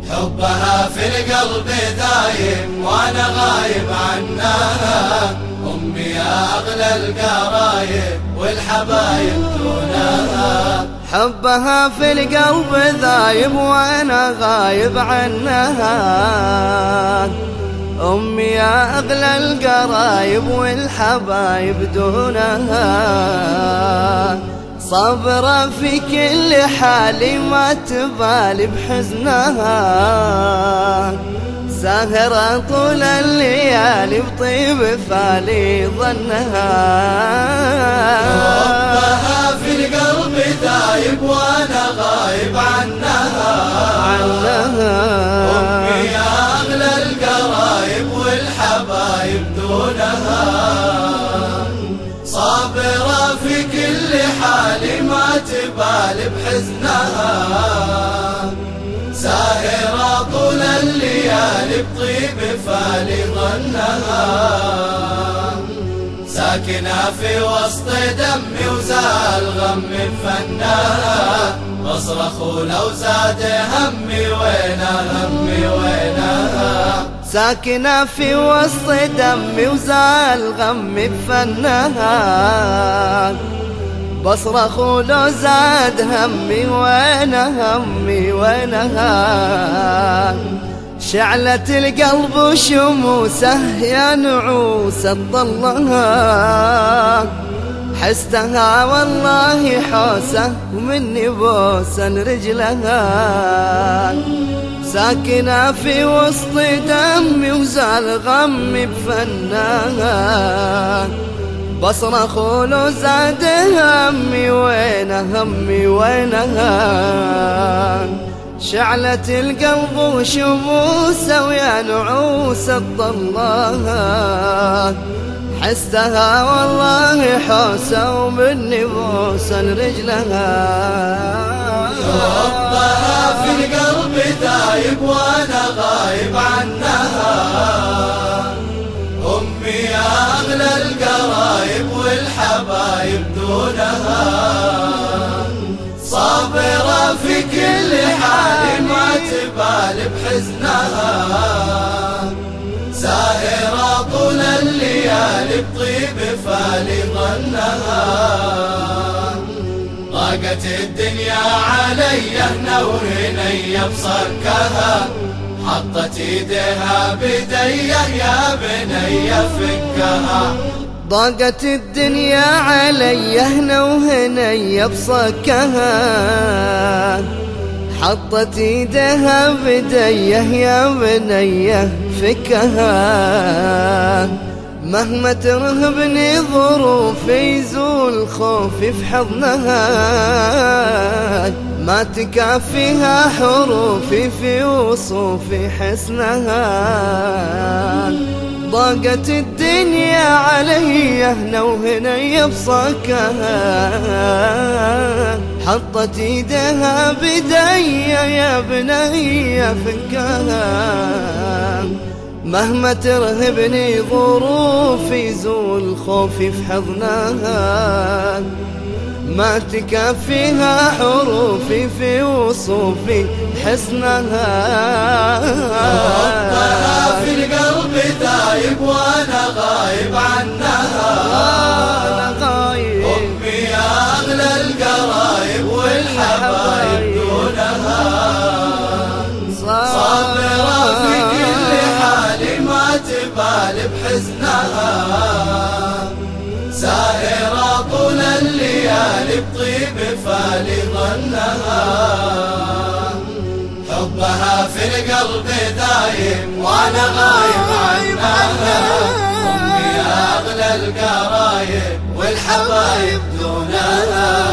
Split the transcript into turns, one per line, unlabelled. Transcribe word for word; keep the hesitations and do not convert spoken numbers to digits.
حبها في القلب دايم وانا غايب عنها، امي يا اغلى القرايب والحبايب دونها.
حبها في القلب ذايب وانا غايب عنها، امي يا اغلى القرايب والحبايب دونها. صابرة في كل حالي ما تبالي بحزنها، ساهرة طول الليالي بطيب فالي ظنها.
حبها في القلب دايب وانا غايب عنها،
عنها
امي يا اغلى القرايب والحبايب دونها. صابرة في كل حالي ما تبالي بحزنها، ساهرة طول الليالي بطيب فالي ظنها. ساكنة في وسط دمي وزال غمي بفنها، بصرخ ولو زاد همي وينها همي وينها.
ساكنة في وسط دمي وزال غمي بفنها، بصرخ ولو زاد همي وينها همي وينها. شعلة القلب وشموسه يا نعوسة ضلها، حستها والله حوسة ومني بوسا رجلها. ساكنة في وسط دمي وزال غمي بفنها، بصرخ ولو زاد همي وينها همي وينها. شعلة القلب وشموسه ويا نعوسة ضلها، حستها والله حوسة ومني بوسا رجلها.
حبها في القلب دايب وانا غايب عنها، امي يا اغلى القرايب والحبايب دونها. صابرة في كل حال ما تبالي بحزنها، ساهرة طول الليالي بطيب فالي ظنها. ضاقت الدنيا علي نورني بصكها، حطت ايديها بديه يا بني فكها.
ضاقت الدنيا علي هنا وهني بصكها، حطت ايديها بديه يا بني فكها. مهما ترهبني ظروفي يزول خوفي في حضنها، ما تكافيها حروفي في وصوفي حسنها. ضاقت الدنيا علي هنا وهني بصكها، حطت ايديها بدي يا بني فكها. مهما ترهبني ظروفي يزول خوفي في حضنها، ما تكفيها حروفي في وصوفي حسنها.
حبها في القلب دايب وانا غايب عنها، امي يا اغلى القرايب والحبايب دونها. صابرة في كل حال ما تبالي بحزنها، ساهرة طول الليالي بطيب فالي ظنها. حبها في القلب دايم وانا غايب عنها، امي يا اغلى القرايب والحبايب دونها.